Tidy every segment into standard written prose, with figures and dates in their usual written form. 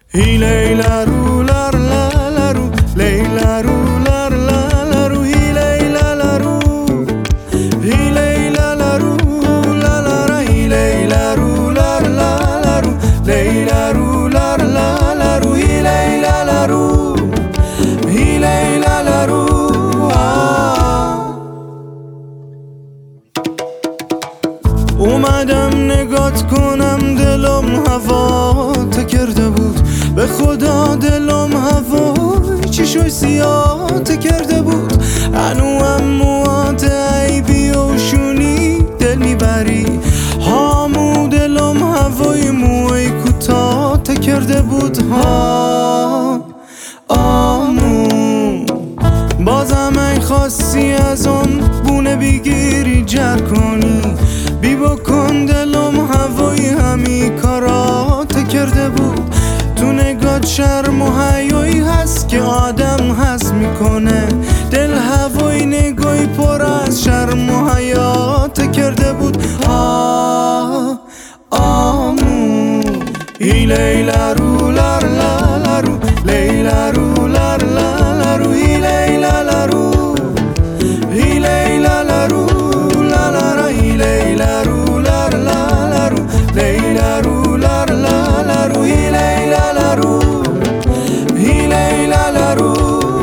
هی لیلا رو لر لا رو لیلا رو لر لا رو هی لیلا رو هی لیلا رو لا لا هی لیلا رو لر لا رو لیلا رو لر لا رو هی لیلا رو هی لیلا رو اومدم نگات کنم دلم هوا کرده بود به خدا دلم هوای چشوی سیاه کرده بود هنوزم موات عیبی و شونی دل میبری هامو دلم هوای موی کوتاه کرده بود ها آمو بازم ای خواستی از اون بونه بگیری جر کنی بی بکن دلم هوای همی کارات کرده بود تو نگات شرم و حیایی هست که آدم هست میکنه دل هوای نگاهی پر از شرم و حیات کرده بود آمو هی لیلا رو لر لا رو لیلا رو لر لا رو هی لیلا رو هی لیلا رو لا لا هی لیلا رو لر لا رو لیلا رو لر لا رو هی لیلا رو هی لیلا رو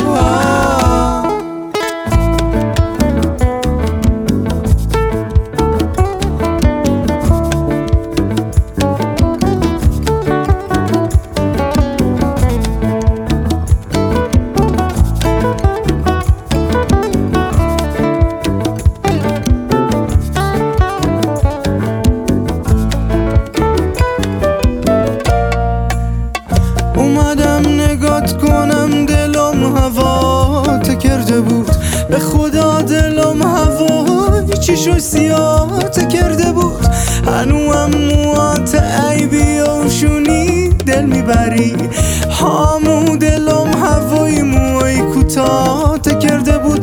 اومدم نگات کنم دلم هوا کرده بود به خدا دلم هوای چشوی سیاه کرده بود هنوزم موات عیبی و شونی دل میبری هامو دلم هوای موی کوتاه کرده بود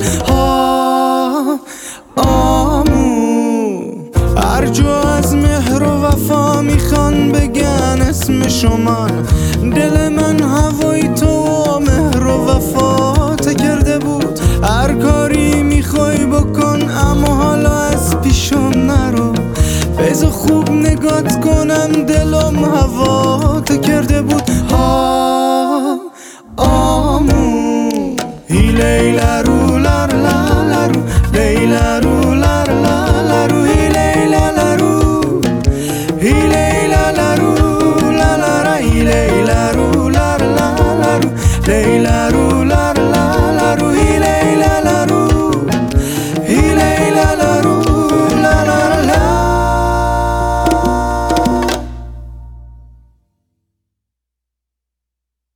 آمو هر جا از مهر و وفا میخوان بگن اسم شما دل من هوای تو مهر و وفا کرده بود هر کاری میخوای بکن اما حالا از پیشم نرو بذار خوب نگات کنم دلم هوا کرده بود آمو هی لیلا رو لر لا رو لیلا رو